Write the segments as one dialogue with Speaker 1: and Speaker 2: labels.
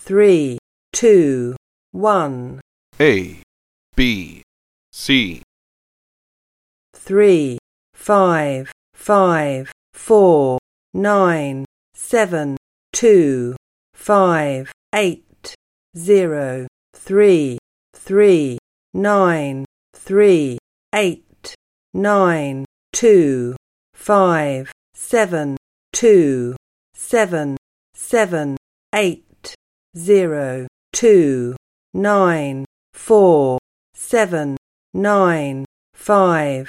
Speaker 1: 3, 2, 1.
Speaker 2: A, B, C.
Speaker 1: 3, 5, 5, 4, 9, 7, 2, 5, 8, 0, 3, 3, 9, 3, 8, 9, 2, 5, 7, 2, 7, 7, 8, 0, 2, 9, 4, 7, 9, 5,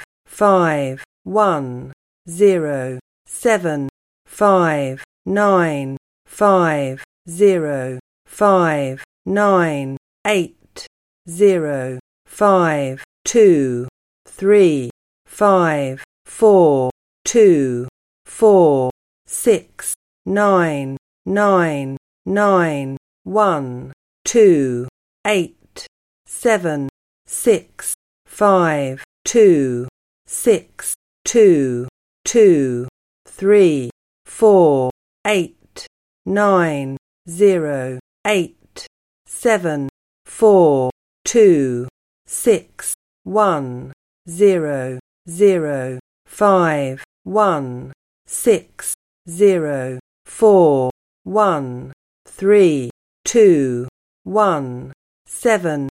Speaker 1: 5, 1, 0, 7, 5, 9, 5, 0, 5, 9, 8, 0, 5, 2, 3, 5, 4, 2, 4, 6, 9, 9, 9, 1, 2, 8, 7, 6, 5, 2, 6, 2, 2, 3, 4, 8, 9, 0, 8, 7, 4, 2, 6, 1, 0, 0, 5, 1, 6, 0, 4, 1, 3, 2, 1, 7,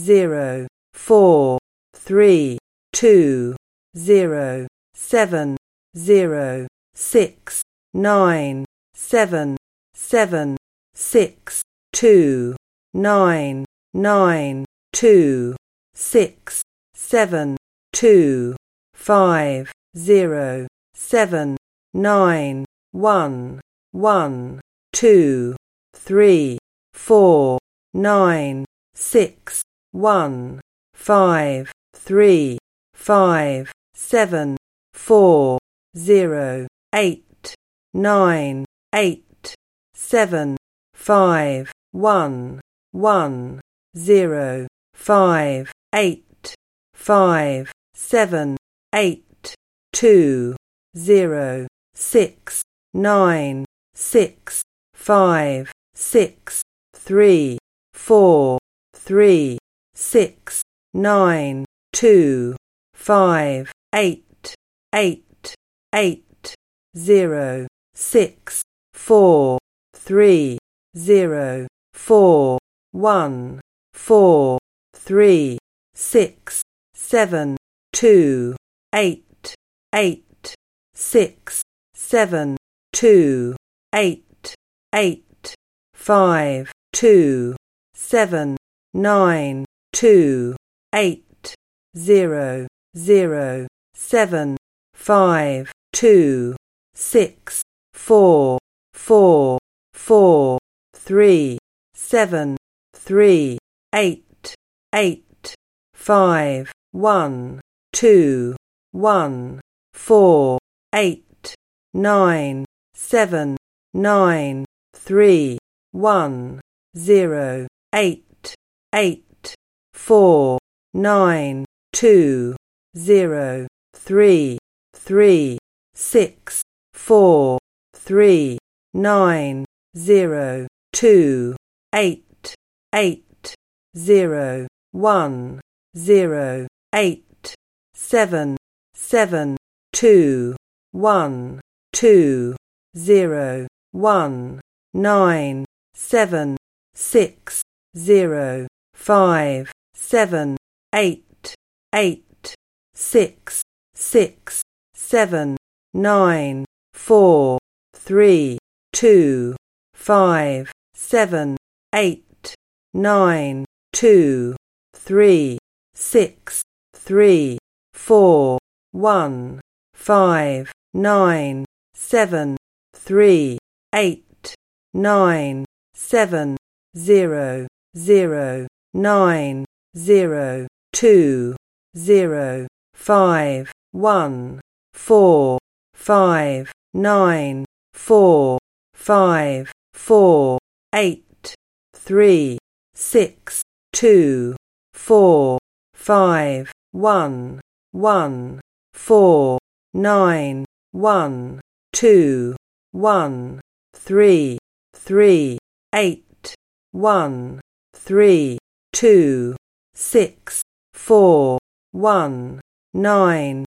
Speaker 1: 0, 4, 3, 2, 0, 7, 0, 6, 9, 7, 7, 6, 2, 9, 9, 2, 6, 7, 2, 5, 0, 7, 9, 1, 1, 2, 3, 4, 9, 6, 1, 5, 3, 5, 7, 4, 0, 8, 9, 8, 7, 5, 1, 1, 0, 5, 8, 5, 7, 8, 2, 0, 6, 9, 6, 5, 6, 3, 4, 3, 6, 9, 2, 5, 8, 8, 8, 0, 6, 4, 3, 0, 4, 1, 4, 3, 6, 7, 2, 8, 8, 6, 7, 2, 8, 8, 5, 2, 7, 9, 2, 8, 0, 0, 7, 5, 2, 6, 4, 4, 4, 3, 7, 3, 8, 8, 5, 1, 2, 1, 4, 8, 9, 7, 9, 3, 1, 0, 8, 8, 4, 9, 2, 0, 3, 3, 6, 4, 3, 9, 0, 2, 8, 8, 0, 1, 0, 8, 7, 7, 2, 1, 2, 0, 1, 9, 7, 6, 0, 5, 7, 8, 8, 6, 6, 7, 9, 4, 3, 2, 5, 7, 8, 9, 2, 3, 6, 3, 4, 1, 5, 9, 7, 3, 8, 9, 7, 0, 0, 9, 0, 2, 0, 5, 1, 4, 5, 9, 4, 5, 4, 8, 3, 6, 2, 4, 5, 1, 1, 4, 9, 1, 2, 1, 3, 3, 8, 1, 3, 2, 6, 4, 1, 9,